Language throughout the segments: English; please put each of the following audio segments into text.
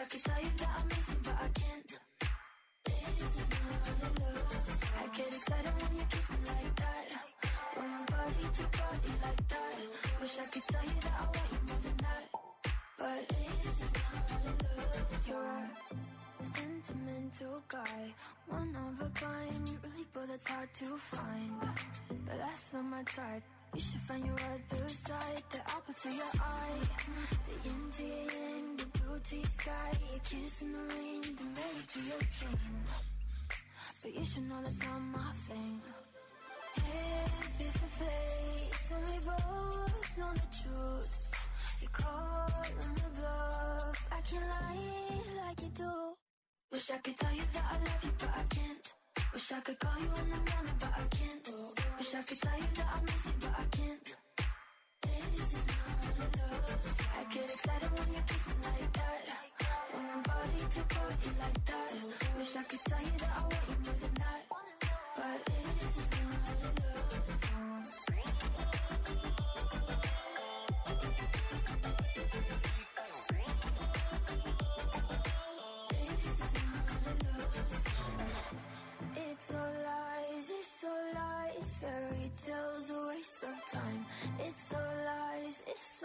I could tell you that I'm missing, but I can't. This is not love. I get excited when you kiss me like that. When my body to body like that. Wish I could tell you that I want you more than that. But this is not love. You're a sentimental guy, one of a kind, really, but that's hard to find. But that's not my type. You should find your other side, the apple to your eye, the yin to your yang, the blue to your sky, your kiss in the rain, the melody to your chain. But you should know that's not my thing. Head face to face, and we both know the truth. You call on the bluff, I can't lie like you do. Wish I could tell you that I love you, but I can't. Wish I could call you in the morning, but I can't. Wish I could tell you that I miss you, but I can't. This is not love. I get excited when you kiss me like that. When my body to body like that. Wish I could tell you that I want you more than that. But this is not love. It's all lies, fairy tales, a waste of time. It's all lies,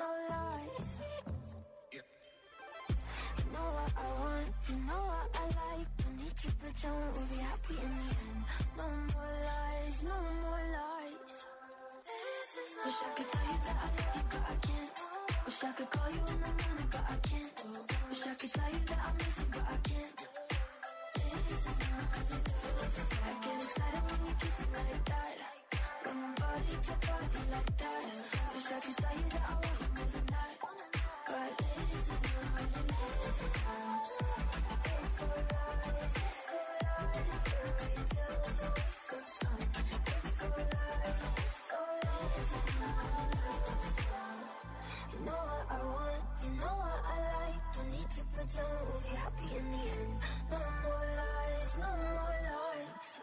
You know what I want, you know what I like. Don't need to pretend we'll be happy in the end. No more lies, no more lies. Wish I could tell you that I love you, but I can't. Wish I could call you in the morning, but I can't. Wish I could tell you that I miss you, but I can't. I get excited when you kiss me like that. When my body to body like that. Wish I could tell you that I want you more than that. But this is not love. It's all lies, fairy tales, a waste of time. It's all lies, This is not love. You know what I want, you know what I like. Don't need to pretend we'll be happy in the end. No more lies, no more lies.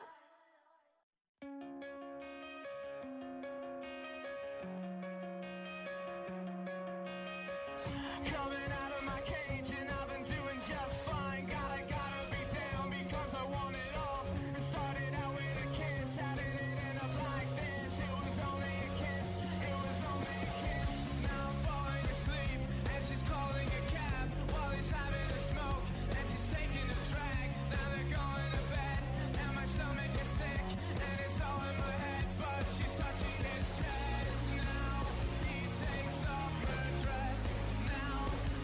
Coming out of my cage and I've been doing just fine. Gotta be down because I want it all. It started out with a kiss, how did it end up like this? It was only a kiss, it was only a kiss. Now I'm falling asleep and she's calling a cab while he's having a smoke and she's taking a drag. Now they're going to bed and my stomach is sick and it's all in my head, but she's touching his chest. Now he takes off her dress. Now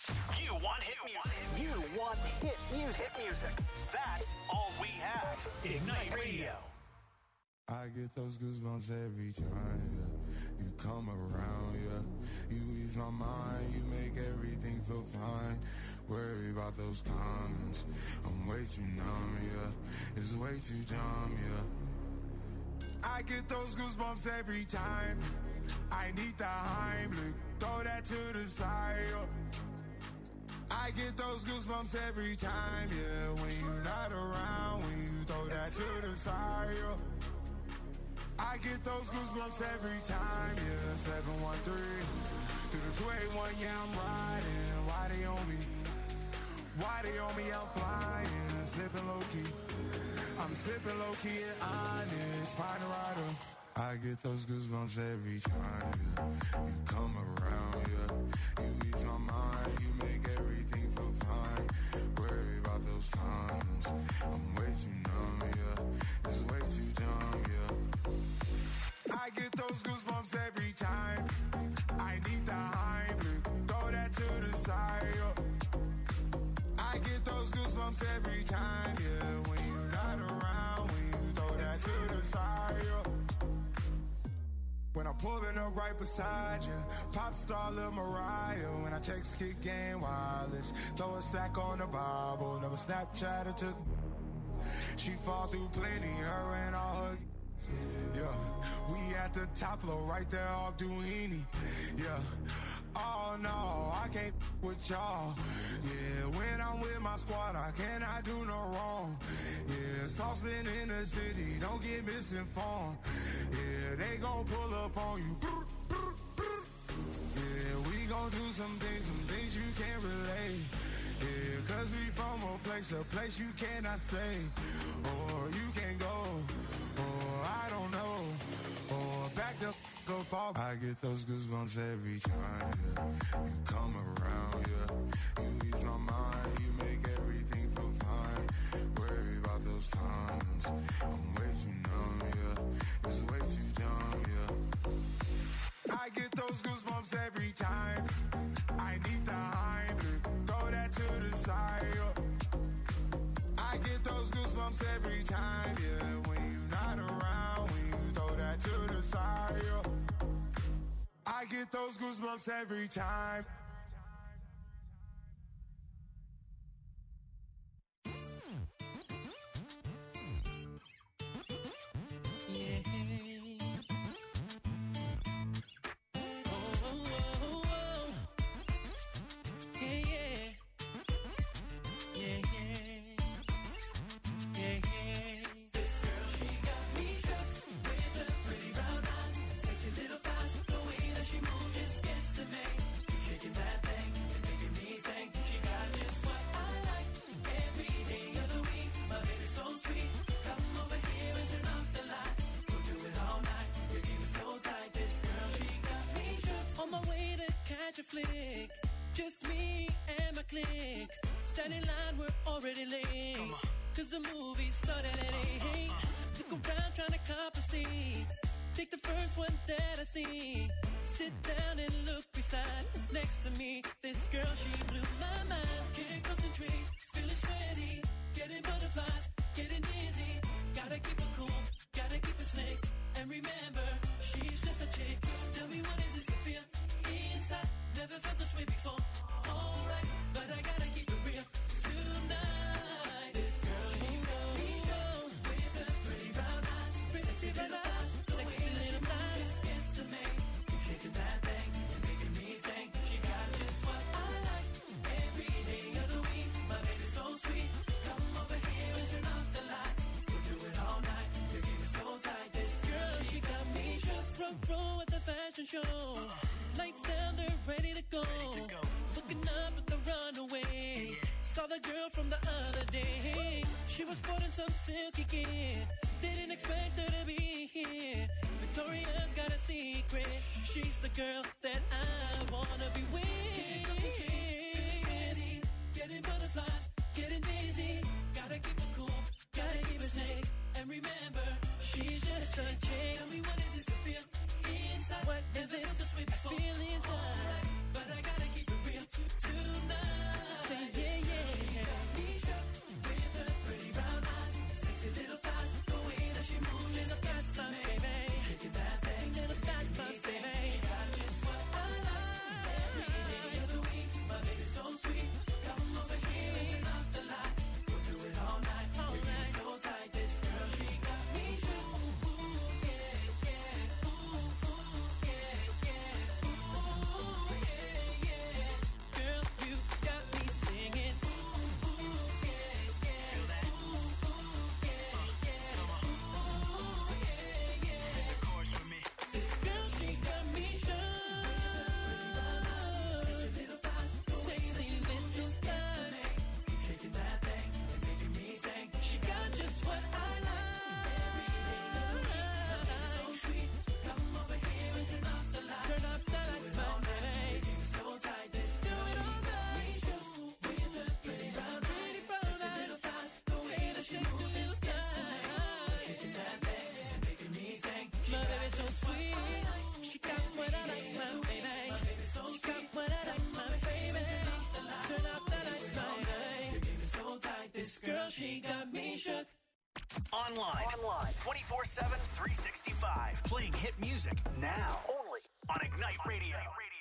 You want hit music. You want hit music. Hit music. That's all we have. Ignite Radio. I get those goosebumps every time, yeah. You come around, yeah. You ease my mind, you make everything feel fine. Worry about those comments, I'm way too numb, yeah. It's way too dumb, yeah. I get those goosebumps every time. I need the Heimlich, throw that to the side, yeah. I get those goosebumps every time, yeah. When you're not around, when you throw that to the side, yeah. I get those goosebumps every time, yeah. 713 through the 281, yeah, I'm riding. Why they on me? Why they on me? I'm flying, slipping low key. I'm slipping low key at Onyx, find a rider. I get those goosebumps every time, yeah. You come around, yeah. You ease my mind, you make everything feel fine. Worry about those comments, I'm way too numb, yeah. It's way too dumb, yeah. I get those goosebumps every time. I need the Heimlich, throw that to the side, yeah. I get those goosebumps every time, yeah. When you're not around, when you throw that to the side, yeah. When I'm pulling up right beside you, pop star Lil Mariah. When I text Kick Game Wireless, throw a stack on the Bible. Never Snapchat or took. She fall through plenty, her and all her. Yeah, we at the top floor, right there off Duini. Yeah, oh no, I can't with y'all. Yeah, when I'm with my squad, I cannot do no wrong. Yeah, saucepan in the city, don't get misinformed. Yeah, they gon' pull up on you. Yeah, we gon' do some things you can't relate. Yeah, cause we from a place you cannot stay. Or you can't go. I don't know, or back the go fall. I get those goosebumps every time, yeah. You come around, yeah. You ease my mind, you make everything feel fine. Worry about those comments, I'm way too numb, yeah. It's way too dumb, yeah. I get those goosebumps every time. I need the Heimlich, throw that to the side, yeah. I get those goosebumps every time, yeah. When you're not around, when you throw that to the side, yeah. I get those goosebumps every time. Flick, just me and my clique. Standing in line, we're already late. Cause the movie started at 8. Look around trying to cop a seat. Take the first one that I see. Sit down and look beside. Next to me, this girl, she blew my mind. Can't concentrate, feeling sweaty. Getting butterflies, getting dizzy. Gotta keep it cool, gotta keep it slick. And remember, she's just a chick. Tell me what is this to feel inside? Never felt this way before. Alright, but I gotta keep it real tonight. This girl, she got me shook with her pretty brown eyes, sexy little thighs, sexy little thighs. Just gets to me, keep shaking that thing and making me sing. She got just what I like every day of the week. My baby's so sweet. Come over here and turn off the lights. We'll do it all night. The game is so tight. This girl, she got me shook. Front row at the fashion show. Lights down, they're ready to go. Looking up at the runaway. Saw the girl from the other day. She was sporting some silky gear. Didn't expect her to be here. Victoria's got a secret. She's the girl that I wanna be with. Can't concentrate, feeling sweaty. Getting butterflies, getting dizzy. Gotta keep it cool, gotta keep it slick. And remember, she's just a chick. Tell me what is this to feel inside? What is this? I feel inside, but I gotta keep it real tonight. Online. 24/7, 365. Playing hit music now. Only on Ignite Radio.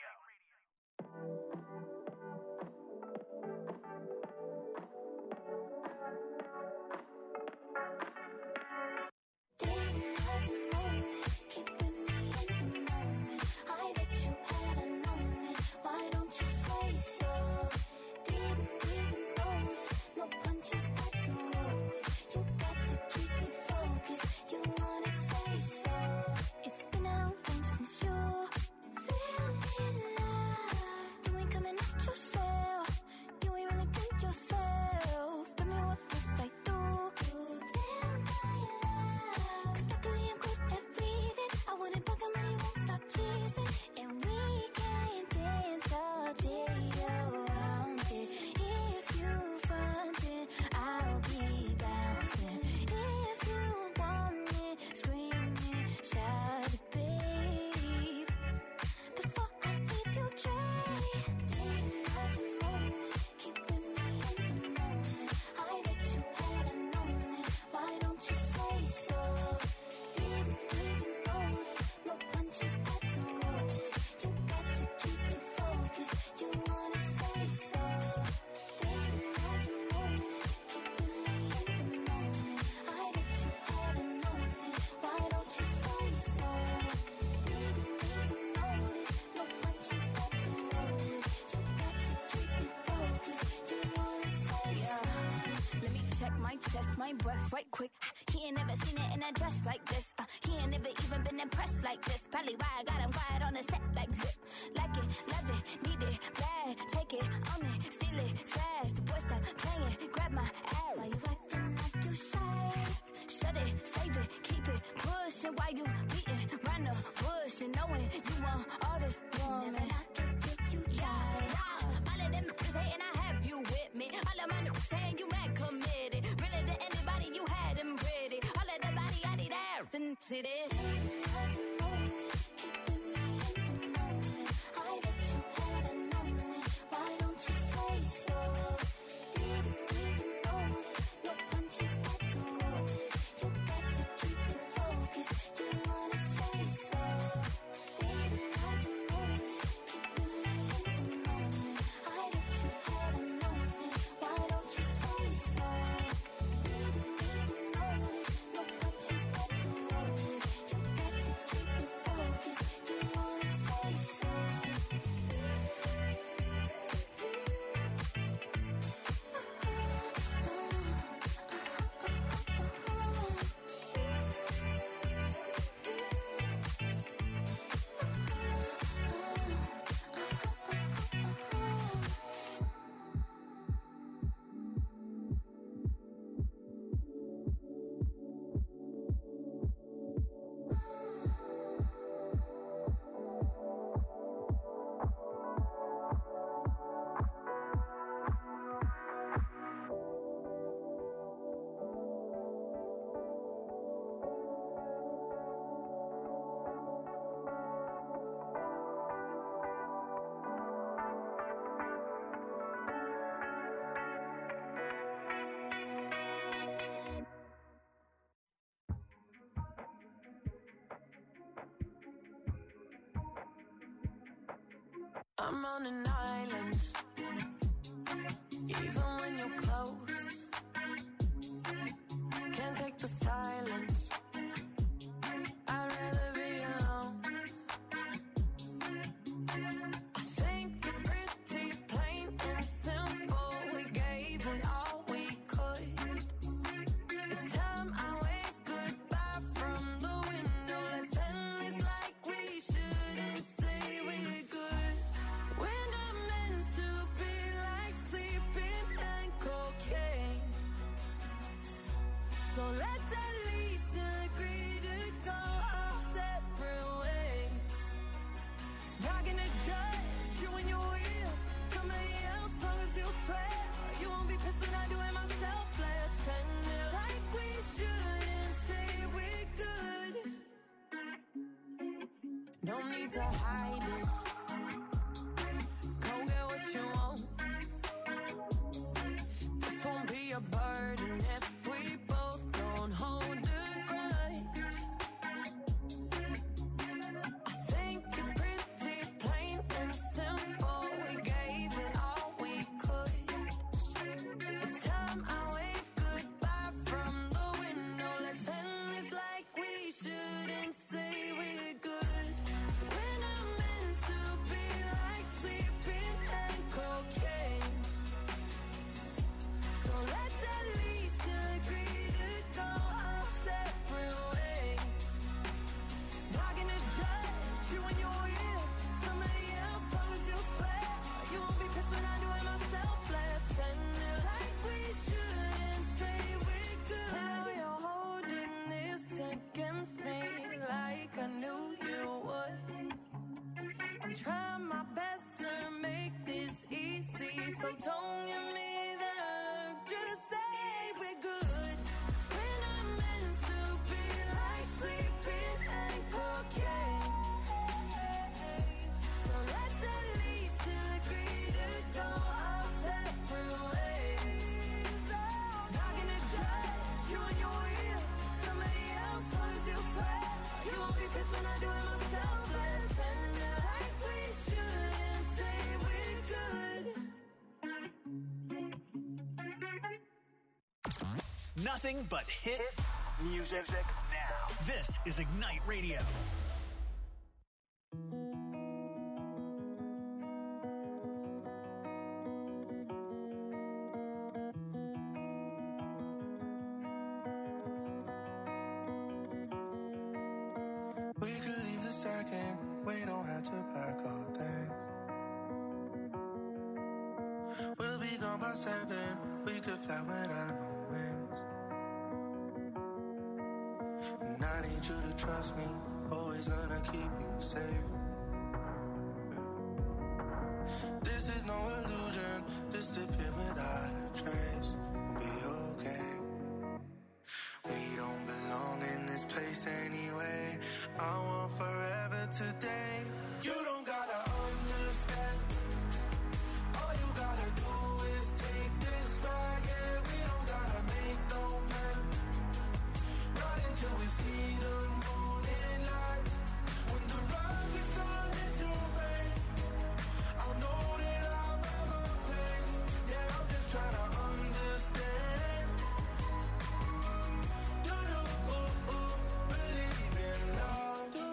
My breath right quick. He ain't never seen it in a dress like this. He ain't never even been impressed like this. Probably why I got him quiet on the set like zip. Like it, love it, need it, bad. Take it, own it, steal it, fast. The boy stop playing, grab my ass. Why you acting like you shy? Shut it, save it, keep it pushing. Why you beating round the bush and knowing you want all this woman? Never knock it till you try. All of them is hating, I have you with me. All of my niggas saying you mad committed. See this? I'm on an island, even when you're close. Can't take the silence, I'd rather be alone. I think it's pretty plain and simple. We gave it all we could. It's time I wave goodbye from the window. Let's end this like we shouldn't say we're good. We're not meant to be like sleeping and cocaine. So let's at least agree to go our separate ways. Not gonna judge you when you're real. Somebody else, long as you swear. You won't be pissed when I do it myself. Let's end it like we shouldn't say we're good. No need to hide it. Go get what you want. This won't be a burden if we both don't hold I'm trying my best to make this easy, so don't give me that look, just say we're good. When I'm meant to be like sleeping and cocaine, so let's at least agree to go our separate ways. Not gonna judge you and your wheel, somebody else always you swear. You won't be pissed when I do it myself. Let's end it like we should and say we're good. Nothing but hit music now. This is Ignite Radio. We could leave the second, we don't have to pack our things. We'll be gone by 7, we could fly without no wings. And I need you to trust me, always gonna keep you safe. This is no illusion, disappear without a trace. We'll be okay. We don't belong in this place anyway. I want forever today. You don't gotta understand. All you gotta do is take this ride. Yeah, we don't gotta make no plan. Right until we see the morning light. When the rise is sun into your face, I'll know that I'm at my place. Yeah, I'm just trying to understand. Do you believe in love? Do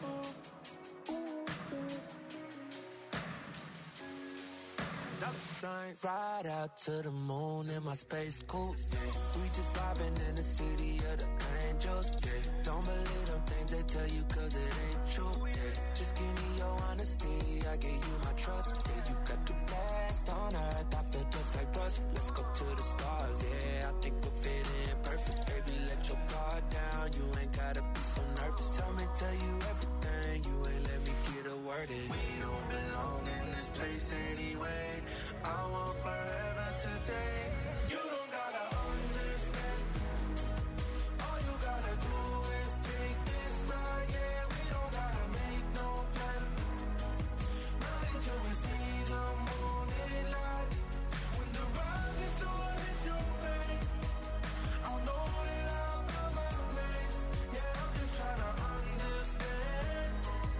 Sign right out to the moon in my space coupe. We just vibing in the city of the angels. Yeah. Don't believe them things they tell you cause it ain't true. Yeah. Just give me your honesty, I give you my trust. Yeah, you got the best on earth, I feel just like rust. Let's go to the stars, yeah, I think we'll fit in perfect. Baby, let your guard down, you ain't gotta be so nervous. Tell you everything, you ain't let me get a word in. we don't belong in this place anyway. I want forever today. You don't gotta understand. All you gotta do is take this ride. Yeah, we don't gotta make no plan. Not until we see the morning light. When the rise is sun hits your face, I'll know that I'm at my place. Yeah, I'm just trying to understand.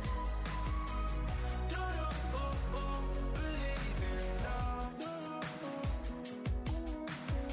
Do you believe in love?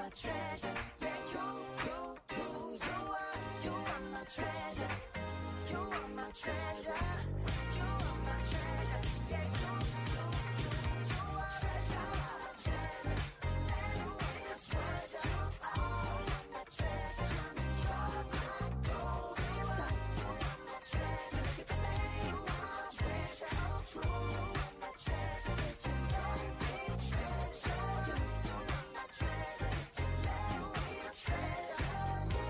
my treasure. Yeah, you are my treasure. You are my treasure. You are my treasure. Yeah, you are treasure. You are my treasure. You are my treasure. You're my golden sun. You are my treasure. Look at the man. You are my treasure. True. You are my treasure. If you let me treasure you, you are my treasure. If you let me treasure you,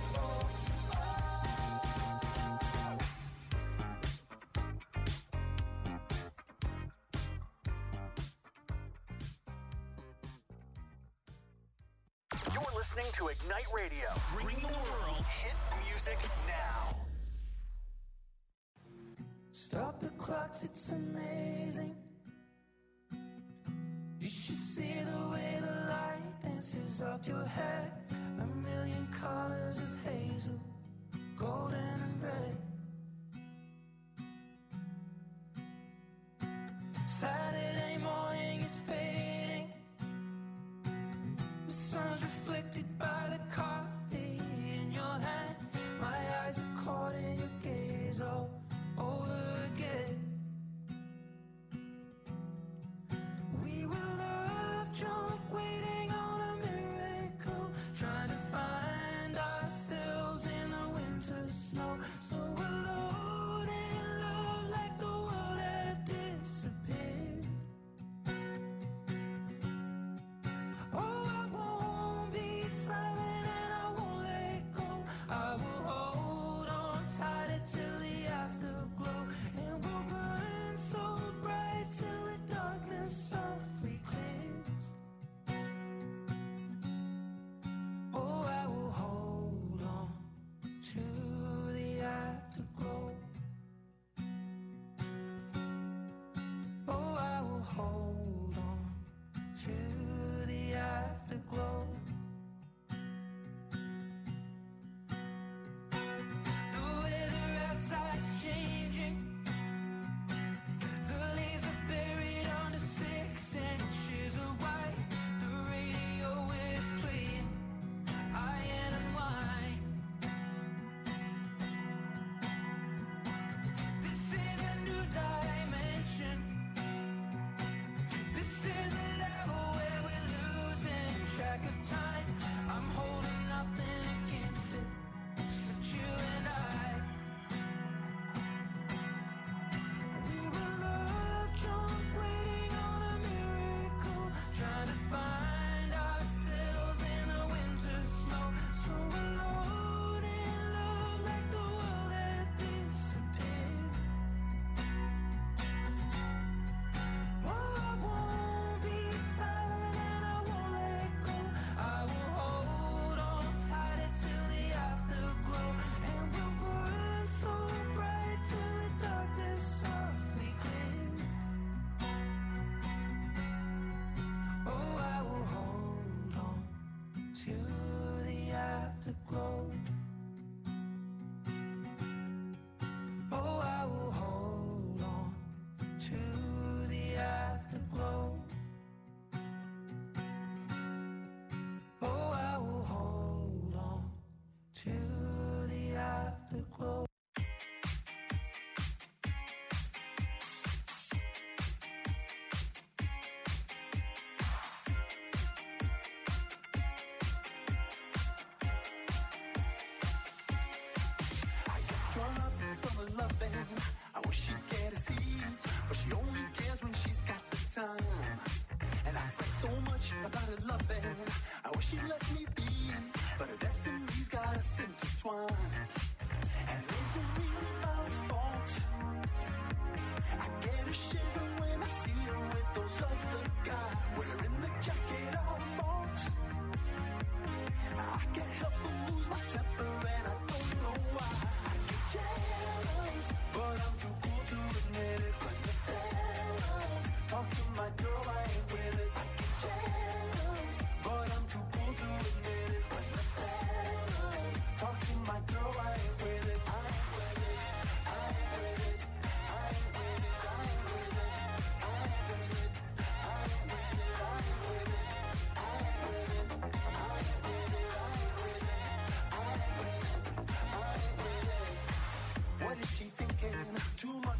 You're listening to Ignite Radio, bringing the world hit music now. Stop the clocks, it's amazing. You should see the way the light dances up your hair. A million colors of hazel, golden and red. Saturday morning is fading. The sun's reflected by the coffee in your hand. My eyes are caught in your gaze all over again. We were love drunk, waiting on a miracle, trying to find ourselves in the winter snow. So alone in love, like the world had disappeared. Oh, I won't be silent and I won't let go. I will hold on tighter till the afterglow, and we'll burn so bright till the darkness softly clears. Oh, I will hold on to the afterglow. Oh, I will hold on to the afterglow. The weather outside's changing. The leaves are buried under 6 inches of white. The radio is playing Iron and Wine. This is a new dimension. This is a level where we're losing track of time. I'm holding nothing against it, except you and I. We were love drunk, waiting on a miracle, trying to find ourselves in the winter snow. So alone in love, like the world had disappeared. Oh, I won't be silent and I won't let go. I will hold on tighter till the afterglow, and we'll burn so bright till the darkness softly clears. Oh, I will hold on to the afterglow. Oh, I will hold on to the afterglow. Oh, I will hold on to the afterglow. Strung up from a loving, I wish she'd get a seat, but she only cares when she's got the time. And I fret so much about her loving, I wish she'd let me be, but her destiny's got us intertwined. And is it really my fault? I get a shiver when I see her with those other guys, wearing the jacket I bought. I can't help but lose my temper and I don't know why. I get jealous, but I'm too cool to admit it. When the fellas talk to my girl, I ain't with it. I get jealous, but I'm too cool to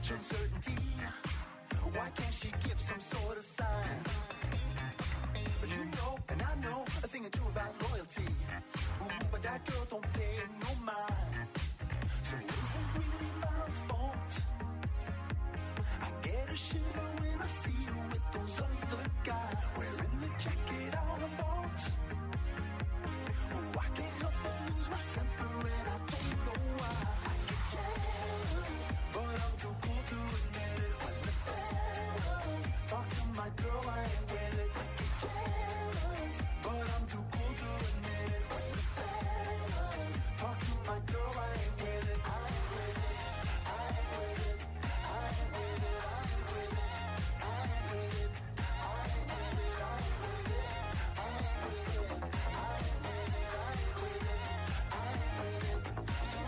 such uncertainty. Why can't she give some sort of sign? But you know, and I know a thing or two about loyalty. Ooh, but that girl don't pay no mind. So it isn't really my fault. I get a shiver when I see you with those other guys, wearing the jacket I bought. Oh, I can't help but lose my temper and I don't know why. I get jealous, but I'm too cool to admit it. When the fellas talk to my girl, I ain't with it. I get jealous, but I'm too cool to admit it. When the fellas talk to my girl, I ain't with it. I ain't with it. I ain't with it. I ain't with it. I ain't with it. I ain't with it. I ain't with it. I ain't with it. I ain't with it. I ain't with it. I ain't with it. I ain't with it.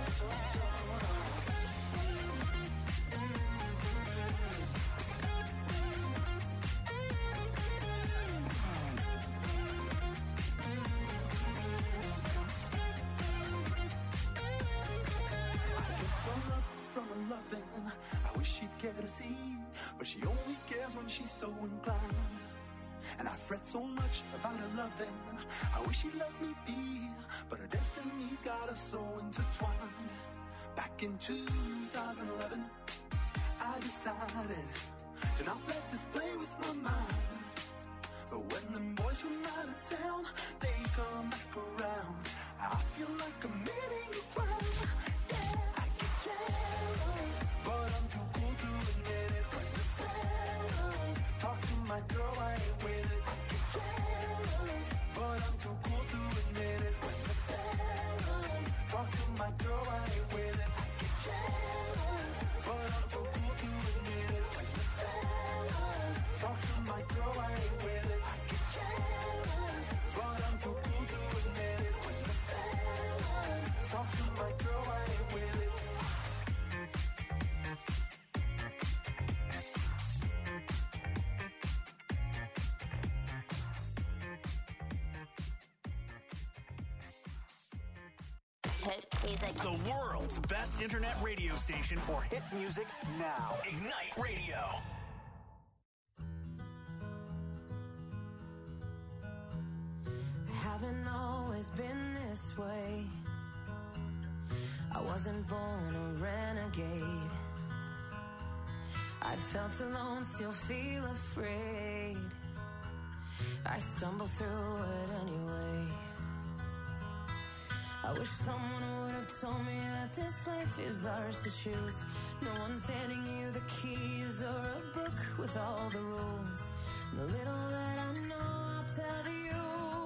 From a loving, I wish she'd care to see, but she only cares when she's so inclined. And I fret so much about her loving, I wish she'd let me be, but her destiny's got us so intertwined. Back in 2011, I decided to not let this play with my mind. But when them boys from out of town, they come back around, I feel like committing a crime. Yeah, I get jealous, but I'm too cool to admit it. When the fellas talk to my girl, I ain't with it. I get jealous, but I'm too cool to admit it. When the fellas talk to my girl, I ain't with it. I get jealous, but I'm too cool to admit it. When the fellas talk to my girl, I ain't with it. I get jealous, but I'm too cool to admit it. When the fellas talk to my girl, I ain't with it. Hit music. The world's best internet radio station for hit music now. Ignite Radio. Haven't always been this way. I wasn't born a renegade. I felt alone, still feel afraid. I stumble through it anyway. I wish someone would have told me that this life is ours to choose. No one's handing you the keys or a book with all the rules. The little that I know, I'll tell you.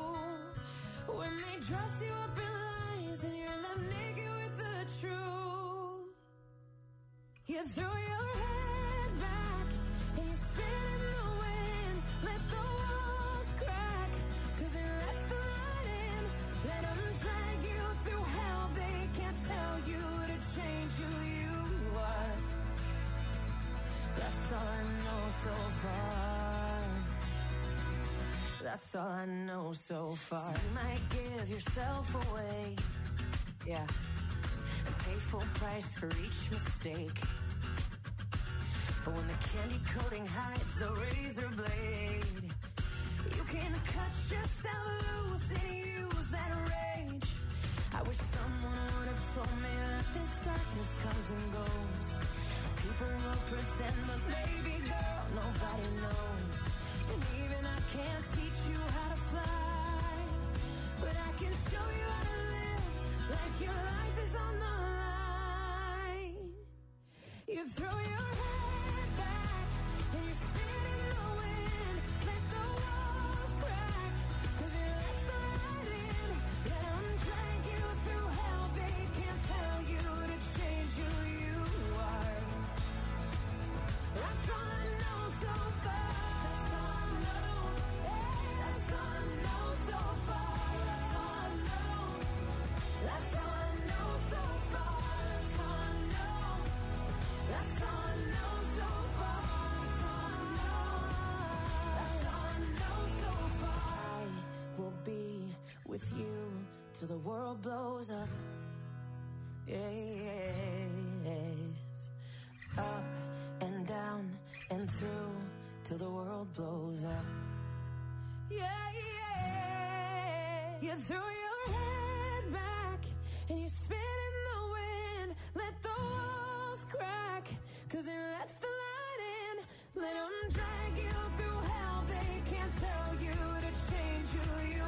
When they dress you up in lies and you're left naked with the truth, you throw your head back and you spin in the wind. Let the walls crack, 'cause it lets the light in. Let them drag you through hell. They can't tell you to change who you are. That's all I know so far. That's all I know so far. So you might give yourself away, yeah, and pay full price for each mistake. But when the candy coating hides the razor blade, you can cut yourself loose and use that rage. I wish someone would have told me that this darkness comes and goes. People will pretend, but baby girl, nobody knows. And even I can't teach you how to fly, but I can show you how to live like your life is on the line. You throw your head back and you spin in the wind. Let the walls crack, 'cause it lets the light in. Let them drag you through hell. They can't tell you to change who you are. That's all I know so far. That's all I know. That's all I know so far. That's all I know. That's all I know so far. That's all I know. That's all I know so far. That's all I know. That's all I know so far. I will be with you till the world blows up. Yes. Up till the world blows up. Yeah, yeah. You threw your head back and you spit in the wind. Let the walls crack, 'cause it lets the light in. Let them drag you through hell. They can't tell you to change who you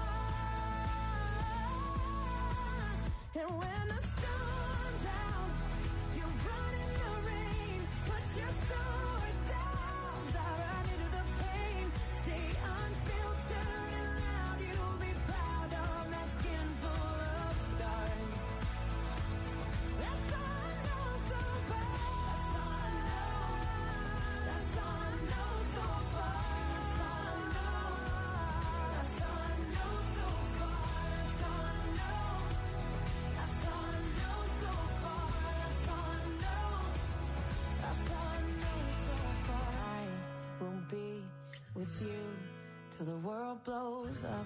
are. And when the storm's out, you run in the rain. Put your sword down, dive right into the pain. Stay unfiltered and loud. You'll be proud of that skin full of scars. That's all I know so far. That's all I know so far. That's all I know so far. That's all I know. That's all I know so far. That's all I know. That's all I know so far. I will be with you till the world blows up.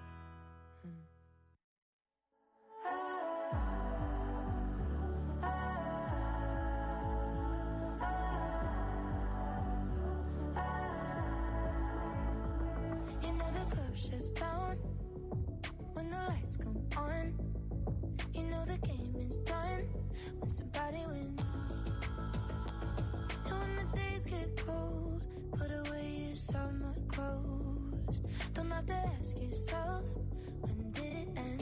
You know the club shuts down when the lights come on. You know the game is done when somebody wins. And when the days get cold, put away your summer clothes. Don't have to ask yourself, when did it end?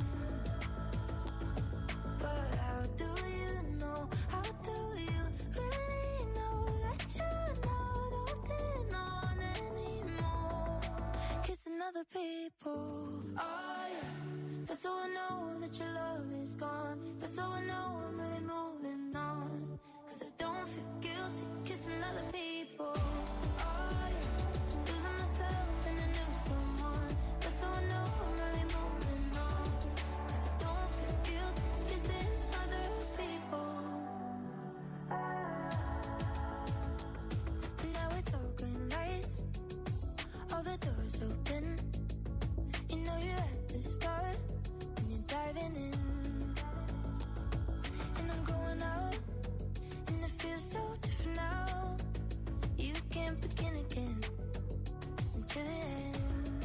But how do you know? How do you really know that you're not holding on anymore? Kissing other people. Oh yeah, that's how I know that your love is gone. That's how I know I'm really moving on. 'Cause I don't feel guilty kissing other people. Oh yeah, losing myself in a new someone. That's how I know I'm really moving on. 'Cause I don't feel guilty kissing other people. And now it's all green lights, all the doors open. You know you're at the start when you're diving in. And I'm going out, and it feels so different now. You can't begin again until it ends.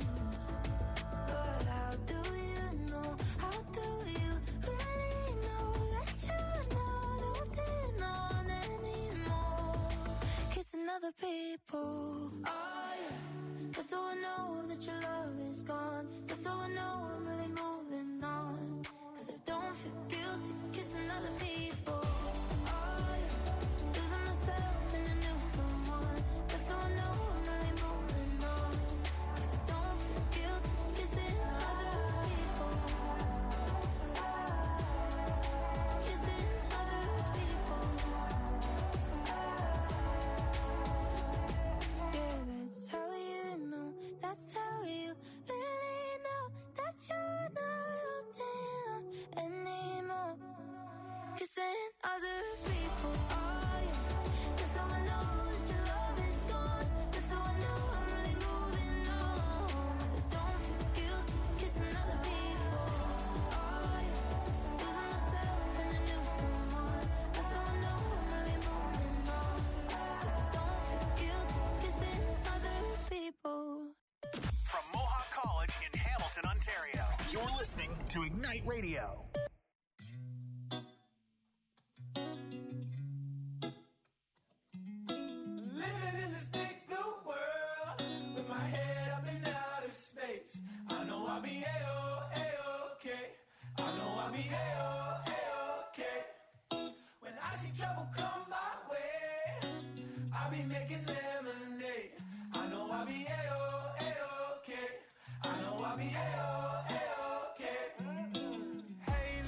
But how do you know? How do you really know that you're not holding on anymore? Kissing other people. Oh yeah, that's how I know that your love is gone. That's how I know I'm really moving on. 'Cause I don't feel guilty kissing other people. Oh yeah, losing myself in a new someone. That's how I know I'm really moving on. 'Cause I don't feel guilty kissing other people. Kissing other people. Yeah, that's how you know. That's how you really know that you're not holding on anymore. Kissing other people. Oh yeah, that's how I know that your love is gone. That's how I know I'm really moving on. 'Cause I don't feel guilty kissing other people. Oh yeah, losing myself in a new someone. That's how I know I'm really moving on. 'Cause I don't feel guilty kissing other people. From Mohawk College in Hamilton, Ontario, you're listening to Ignite Radio. Living in this big blue world with my head up in outer space. I know I'll be A-okay. I know I'll be A-okay. When I see trouble come my way, I'll be making lemonade. I know I'll be A-okay. I know I'll be A-okay. Hey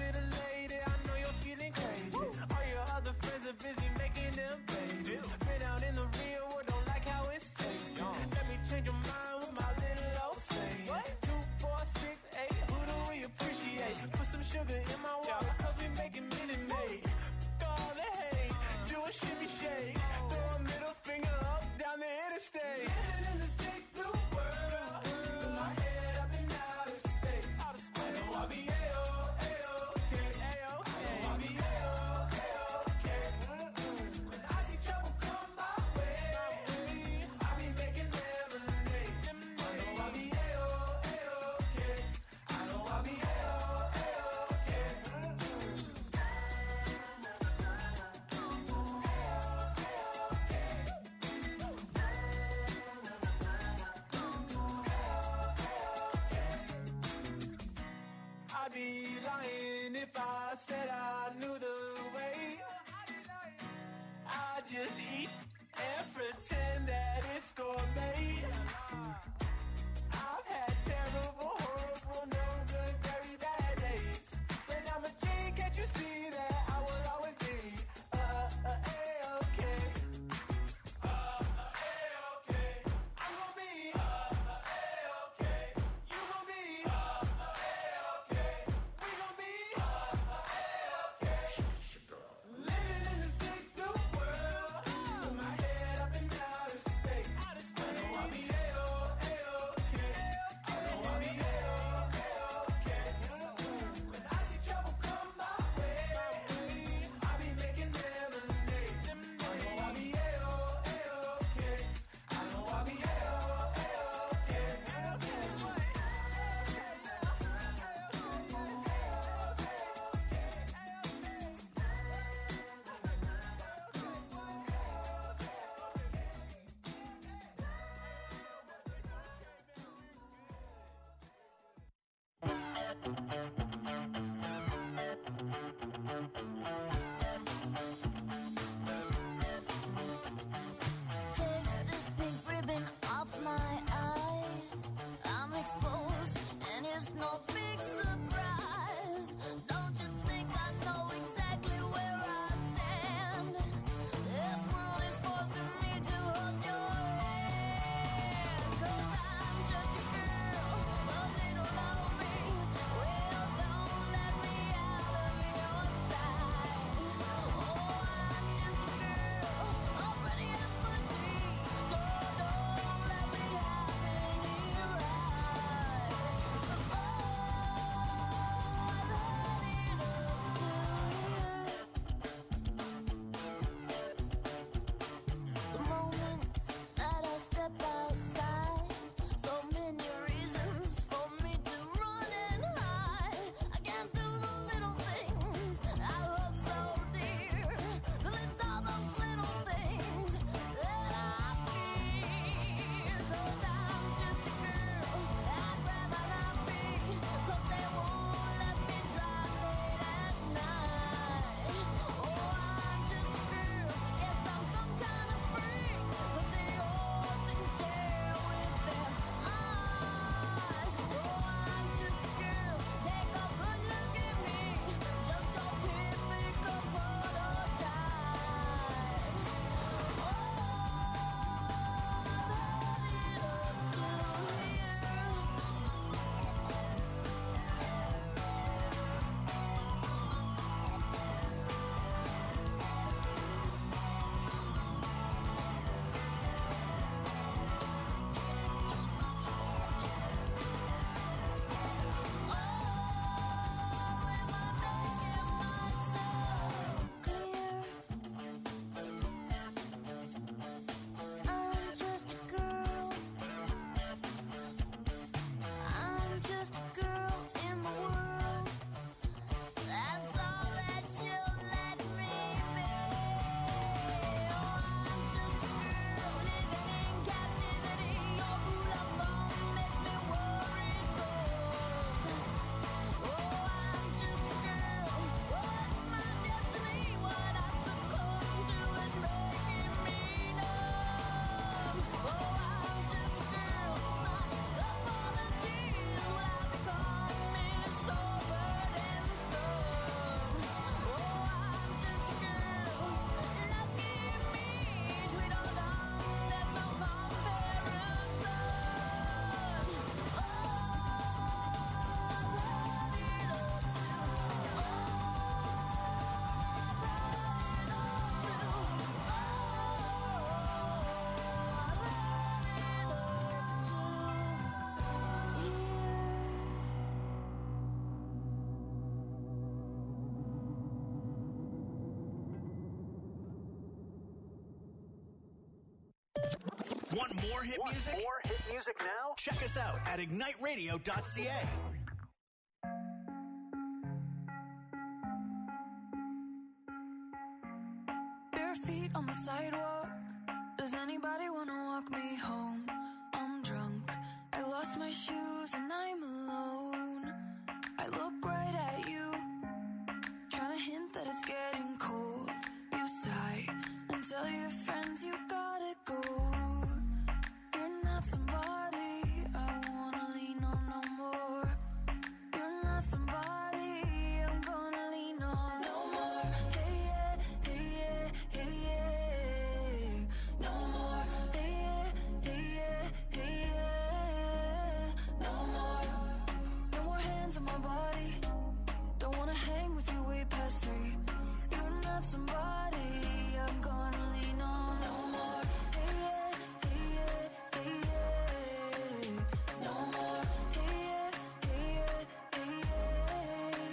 Want more hit music? More hit music now? Check us out at igniteradio.ca. Bare feet on the sidewalk. Does anybody want to walk me home? I'm drunk. I lost my shoes and I'm alone. I look right at you, trying to hint that it's getting cold. You sigh and tell your friends you gotta go. You're not somebody I wanna lean on no more. You're not somebody I'm gonna lean on no more. Hey yeah, hey yeah, hey yeah. No more. Hey yeah, hey yeah, hey yeah. No more. No more hands on my body. Don't wanna hang with you way past 3. You're not somebody I'm gonna lean on no more. Hey yeah, hey yeah, hey yeah. No more. Hey yeah, hey yeah, hey yeah.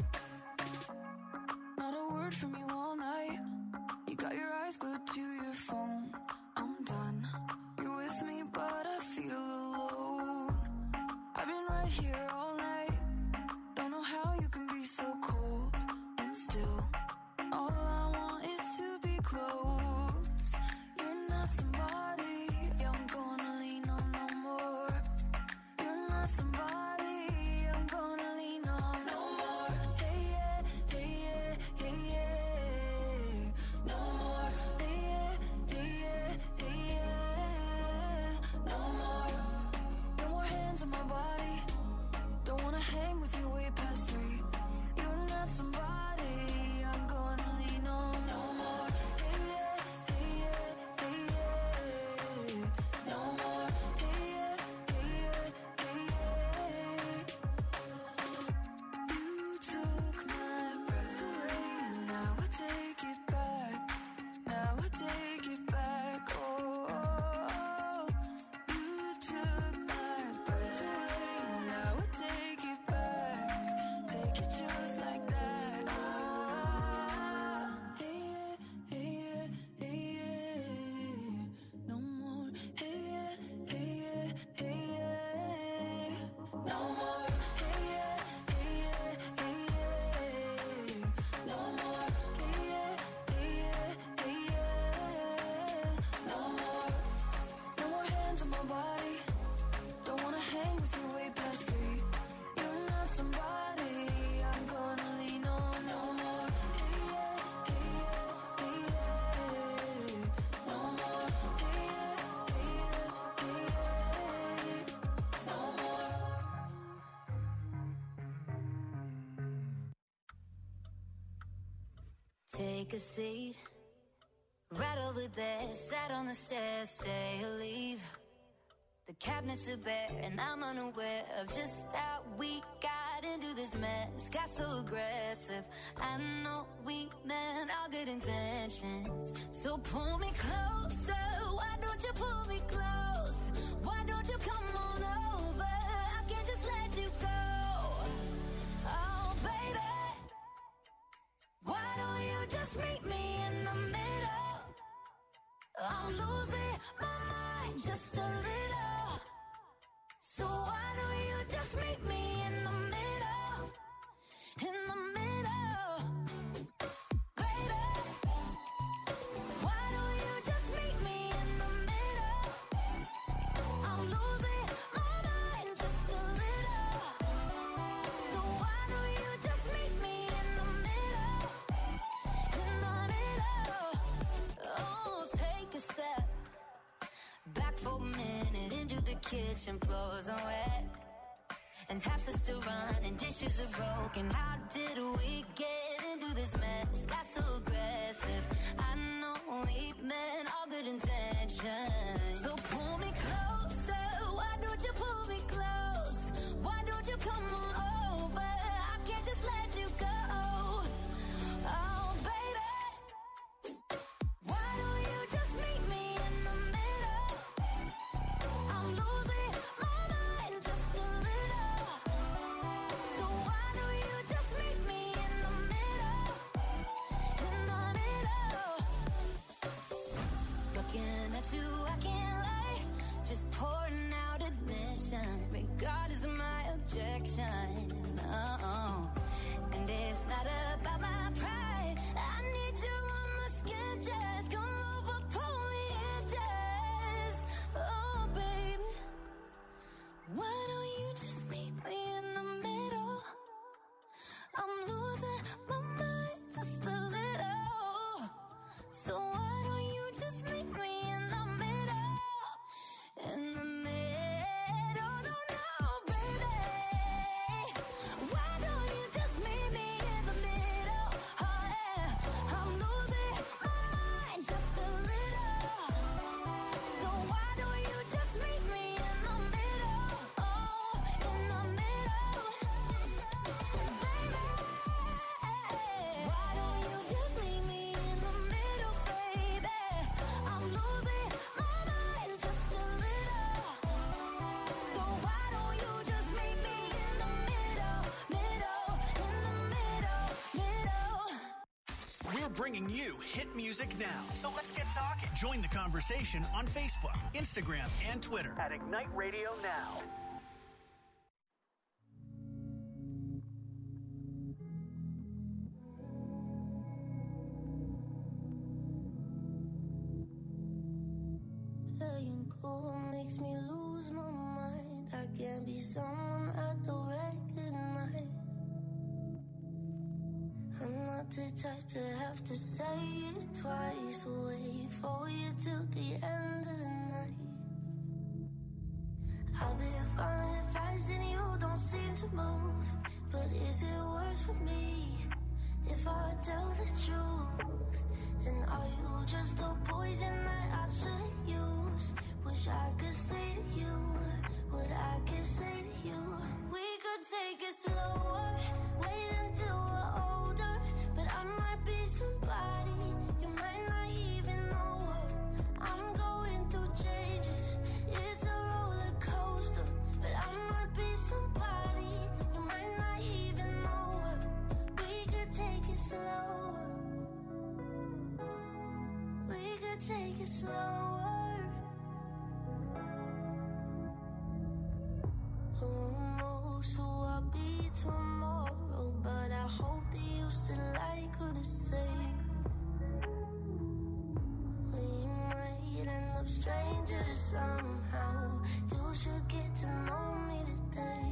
Not a word from you all night. You got your eyes glued to your phone. I'm done. You're with me, but I feel alone. I've been right here all night. Don't know how you can be so cold and still. All I want is to be close. You're not somebody I'm gonna lean on no more. You're not somebody I'm gonna lean on no more. Hey yeah, hey yeah, hey yeah. No more. Hey yeah, hey yeah, hey yeah. No more. No more hands on my body. Don't wanna hang with you way past 3. You're not somebody I'm gonna lean on no more. Hey yeah, hey yeah, hey yeah. No more. Hey yeah, hey yeah, hey yeah. You took my breath away, and now I take it back. Now I take it back. Oh, you took my breath away, and now I take it back. Take it just like that. Ah, hey yeah, hey yeah, hey yeah. No more. Hey yeah, hey yeah, hey yeah. No more. Hey yeah, hey yeah, hey yeah. No more. Hey yeah, hey yeah, hey yeah. No more. No more hands on my body. Don't wanna hang with you way past 3. You're not somebody I'm gonna lean on no more. Hey yeah, hey yeah, hey yeah. No more. Hey yeah, hey yeah, hey yeah. No more. Take a seat, right over there. Sat on the stairs, stay or leave. The cabinets are bare, and I'm unaware of just how we got into this mess. Got so aggressive. I know we meant all good intentions. So pull me closer. Why don't you pull me close? Why don't you come on over? I can't just let you go. Oh, baby. Why don't you just meet me in the middle? I'm losing my mind just a little. So why don't you just meet me in the middle? In the middle. Baby, why don't you just meet me in the middle? I'm losing my mind just a little. So why don't you just meet me in the middle? In the middle. Oh, take a step back for a minute into the kitchen. Floors are wet and taps are still running, dishes are broken. How did we get into this mess? Got so aggressive. I know we meant all good intentions. So pull me closer. Why don't you pull me close? Why don't you come on over? I can't just let you go. Oh, baby. Why don't you just meet me in the middle? I'm losing my mind just a little. So why don't you just meet me in the middle? In the middle. Looking at you, I can't lie. attention. Oh, and it's not about my pride. I need you on my skin, just come over, pull me in, just. Oh, baby, why don't you just meet me in the middle? I'm losing my mind just a little. So why don't you just meet me in the middle? In the middle, no, baby. Why don't you just meet me in the middle? Oh yeah, I'm losing my mind just a little. So why don't you just meet me in the middle? Oh, in the middle, baby. Why don't you just meet me in the middle, baby? I'm losing my mind just a little. So why don't you just meet me in the middle, in the middle. We're bringing you hit music now. So let's get talking. Join the conversation on Facebook, Instagram, and Twitter at Ignite Radio Now. Playing cool makes me lose my mind. I can't be someone I don't recognize. I'm not the type to have to say it twice. Wait for you till the end of the night. I'll be falling fast and you don't seem to move. But is it worse for me if I tell the truth? And are you just a poison that I shouldn't use? Wish I could say to you what I could say to you. We could take it slower, wait until we're older. But I might be somebody you might not even know her. I'm going through changes, it's a roller coaster. But I might be somebody you might not even know her. We could take it slower. We could take it slower. Who knows who I'll be tomorrow? But I hope that you still like her the same. We might end up strangers somehow. You should get to know me today.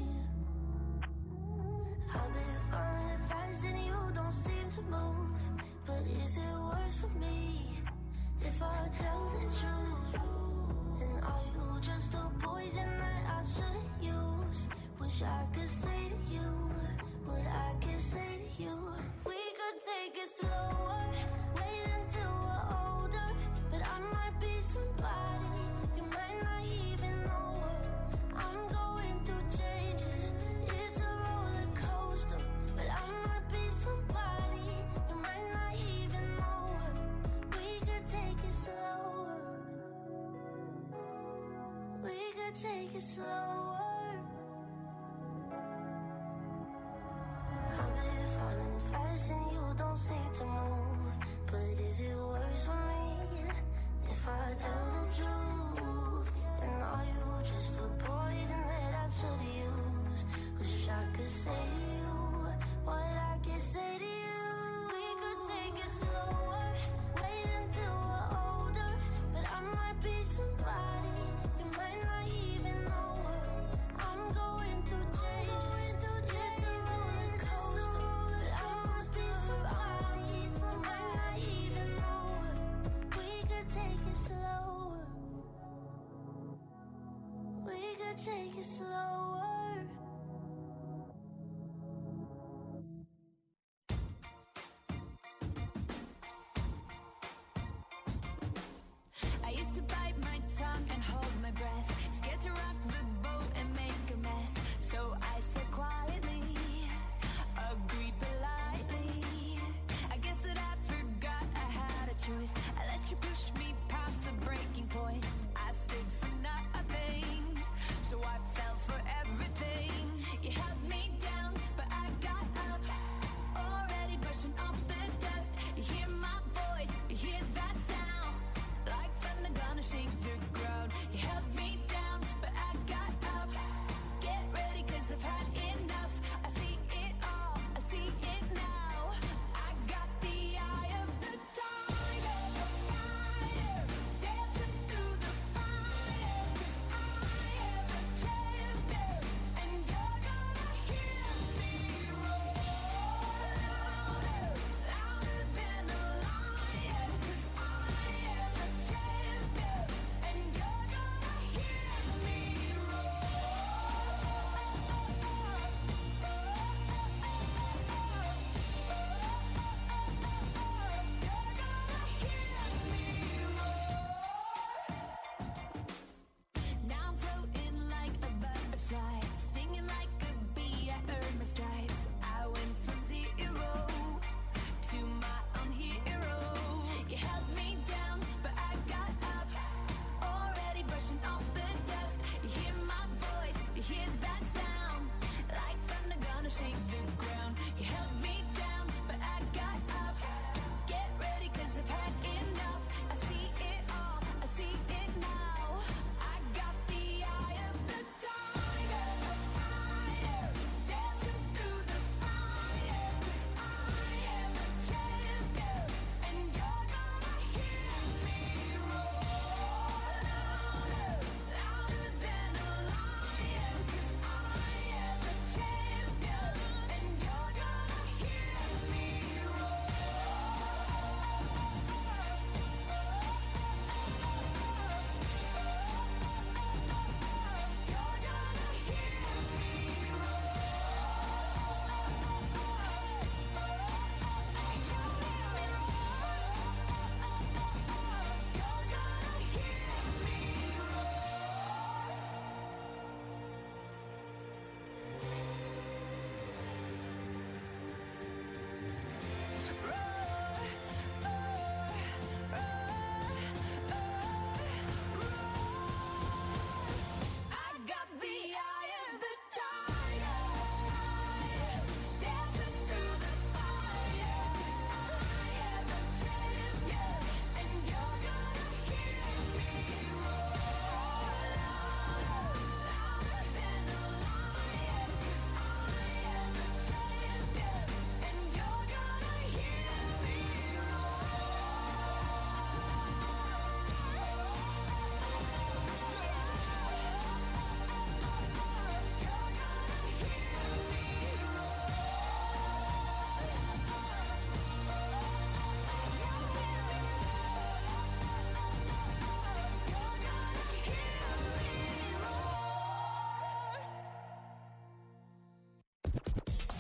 I've been falling fast and you don't seem to move. But is it worse for me if I tell the truth? And are you just a poison that I shouldn't use? Wish I could say to you what I could say to you. We could take it slower, wait until we're older. But I might be somebody you might not even know her. I'm going through changes, it's a roller coaster. But I might be somebody you might not even know her. We could take it slower. We could take it slower. I've been falling fast and you don't seem to move. But is it worse for me if I tell the truth? And are you just a poison that I should use? Wish I could say to you what I could say to you. We could take it slower, wait until we're older. But I might be somebody you might not even know her. I'm going through changes, it's a roller coaster. But I must be somebody you might not even know her. We could take it slower. We could take it slower. I used to bite my tongue and hold my breath, scared to rock the boat and make a mess. So I said quietly, agreed politely. I guess that I forgot I had a choice. I let you push me past the breaking point. I stood for nothing, so I fell for everything. You held me down, but I got up, already brushing off the dust. You hear my voice, you hear that sound, like thunder gonna shake the ground. You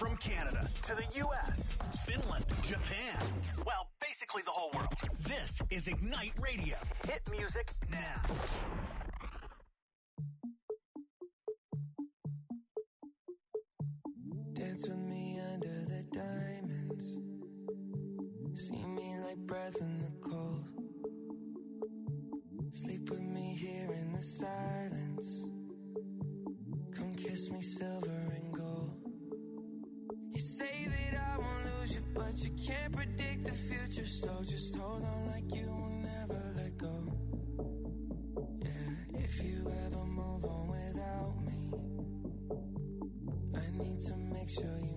From Canada to the U.S., Finland, Japan, well, basically the whole world. This is Ignite Radio. Hit music now. Dance with me under the diamonds. See me like breath in the cold. Sleep with me here in the silence. Come kiss me silver and gold. You say that I won't lose you, but you can't predict the future. So just hold on like you will never let go. Yeah, if you ever move on without me, I need to make sure you